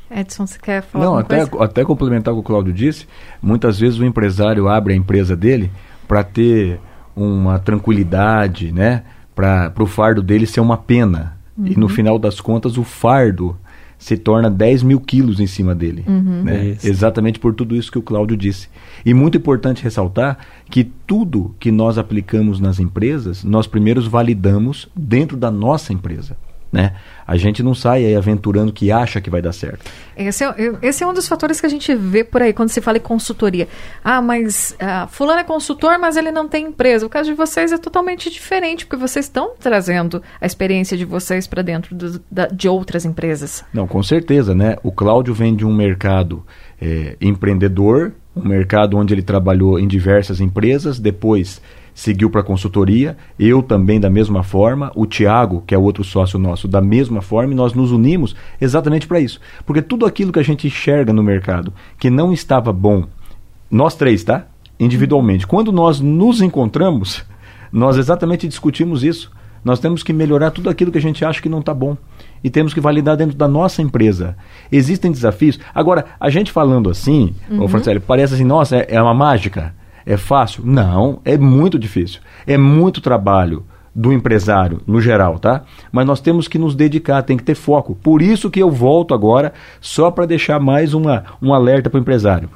Edson, você quer falar Não, alguma coisa? Até complementar o que o Cláudio disse, muitas vezes o empresário abre a empresa dele para ter uma tranquilidade, né? Para o fardo dele ser uma pena. E no final das contas o fardo se torna 10 mil quilos em cima dele. Né? Exatamente por tudo isso que o Cláudio disse. E muito importante ressaltar que tudo que nós aplicamos nas empresas, nós primeiro validamos dentro da nossa empresa. Né? A gente não sai aí aventurando que acha que vai dar certo. Esse é um dos fatores que a gente vê por aí quando se fala em consultoria. Mas fulano é consultor, mas ele não tem empresa. O caso de vocês é totalmente diferente, porque vocês estão trazendo a experiência de vocês para dentro de outras empresas. Não, com certeza, né? O Cláudio vem de um mercado empreendedor, um mercado onde ele trabalhou em diversas empresas, depois seguiu para a consultoria, eu também da mesma forma, o Tiago, que é outro sócio nosso, da mesma forma, e nós nos unimos exatamente para isso. Porque tudo aquilo que a gente enxerga no mercado que não estava bom, nós três, tá? Individualmente. Quando nós nos encontramos, nós exatamente discutimos isso. Nós temos que melhorar tudo aquilo que a gente acha que não está bom. E temos que validar dentro da nossa empresa. Existem desafios. Agora, a gente falando assim, ô Franciele, parece assim, nossa, é uma mágica. É fácil? Não, é muito difícil. É muito trabalho do empresário, no geral, tá? Mas nós temos que nos dedicar, tem que ter foco. Por isso que eu volto agora, só para deixar mais um alerta para o empresário.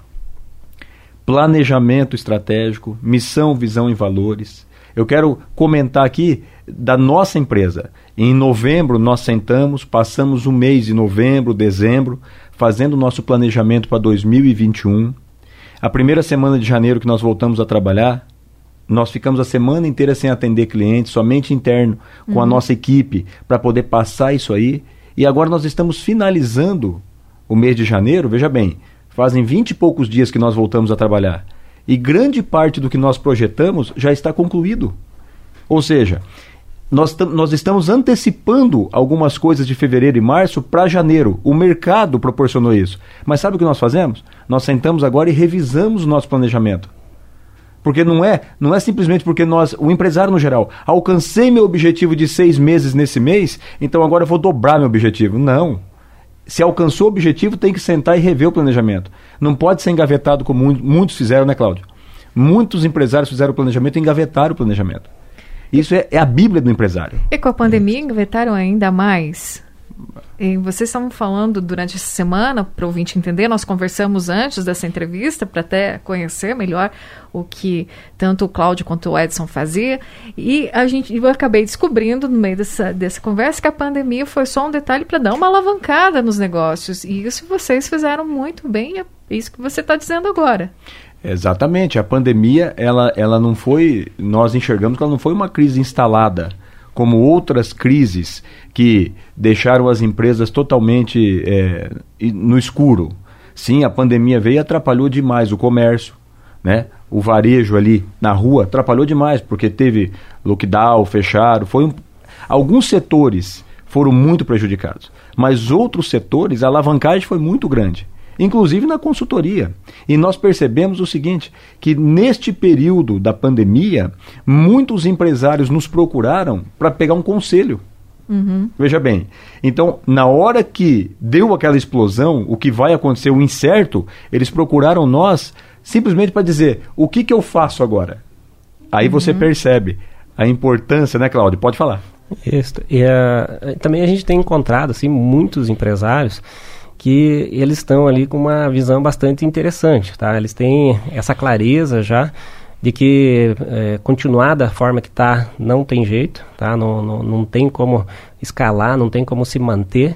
Planejamento estratégico, missão, visão e valores. Eu quero comentar aqui da nossa empresa. Em novembro nós sentamos, passamos o mês de novembro, dezembro, fazendo o nosso planejamento para 2021. A primeira semana de janeiro que nós voltamos a trabalhar, nós ficamos a semana inteira sem atender clientes, somente interno, com a nossa equipe, para poder passar isso aí. E agora nós estamos finalizando o mês de janeiro, veja bem, fazem 20 e poucos dias que nós voltamos a trabalhar. E grande parte do que nós projetamos já está concluído. Ou seja, nós estamos antecipando algumas coisas de fevereiro e março para janeiro. O mercado proporcionou isso. Mas sabe o que nós fazemos? Nós sentamos agora e revisamos o nosso planejamento. Porque não é simplesmente porque o empresário no geral, alcancei meu objetivo de 6 meses nesse mês, então agora eu vou dobrar meu objetivo. Não. Se alcançou o objetivo, tem que sentar e rever o planejamento. Não pode ser engavetado como muitos fizeram, né, Cláudio? Muitos empresários fizeram o planejamento e engavetaram o planejamento. Isso é a Bíblia do empresário. E com a pandemia engavetaram ainda mais. E vocês estavam falando durante essa semana, para o ouvinte entender, nós conversamos antes dessa entrevista para até conhecer melhor o que tanto o Cláudio quanto o Edson fazia. E eu acabei descobrindo no meio dessa conversa que a pandemia foi só um detalhe para dar uma alavancada nos negócios. E isso vocês fizeram muito bem, é isso que você está dizendo agora. Exatamente, a pandemia, ela não foi, nós enxergamos que ela não foi uma crise instalada, como outras crises que deixaram as empresas totalmente no escuro. Sim, a pandemia veio e atrapalhou demais o comércio, né? O varejo ali na rua atrapalhou demais, porque teve lockdown, fecharam, alguns setores foram muito prejudicados, mas outros setores, a alavancagem foi muito grande. Inclusive na consultoria. E nós percebemos o seguinte, que neste período da pandemia, muitos empresários nos procuraram para pegar um conselho. Veja bem, então, na hora que deu aquela explosão, o que vai acontecer, o incerto, eles procuraram nós simplesmente para dizer, o que eu faço agora? Aí você percebe a importância, né, Cláudio? Pode falar. Isso. E também a gente tem encontrado assim, muitos empresários que eles estão ali com uma visão bastante interessante, tá? Eles têm essa clareza já de que continuar da forma que está não tem jeito, tá? Não tem como escalar, não tem como se manter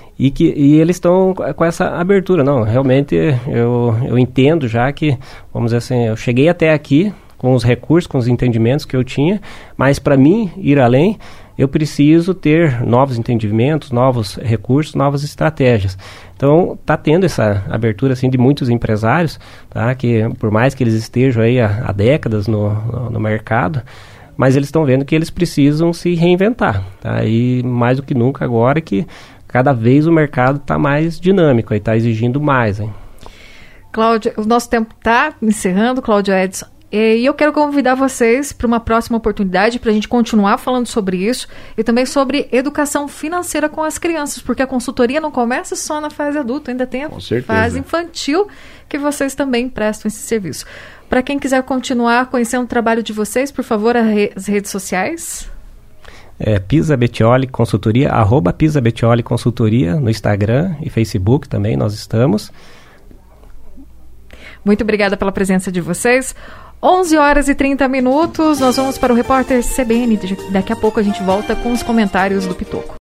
e eles estão com essa abertura. Não, realmente eu entendo já que, vamos dizer assim, eu cheguei até aqui com os recursos, com os entendimentos que eu tinha, mas para mim ir além, eu preciso ter novos entendimentos, novos recursos, novas estratégias. Então, está tendo essa abertura assim, de muitos empresários, tá? Que por mais que eles estejam aí há décadas no mercado, mas eles estão vendo que eles precisam se reinventar. Tá? E mais do que nunca agora que cada vez o mercado está mais dinâmico e está exigindo mais. Hein? Cláudio, o nosso tempo está encerrando, Cláudio Edson. E eu quero convidar vocês para uma próxima oportunidade para a gente continuar falando sobre isso e também sobre educação financeira com as crianças, porque a consultoria não começa só na fase adulta, ainda tem a fase infantil que vocês também prestam esse serviço. Para quem quiser continuar conhecendo o trabalho de vocês, por favor, as redes sociais. Pisa Bettioli Consultoria, @Pisa Bettioli Consultoria no Instagram e Facebook também nós estamos. Muito obrigada pela presença de vocês. 11h30, nós vamos para o Repórter CBN. Daqui a pouco a gente volta com os comentários do Pitoco.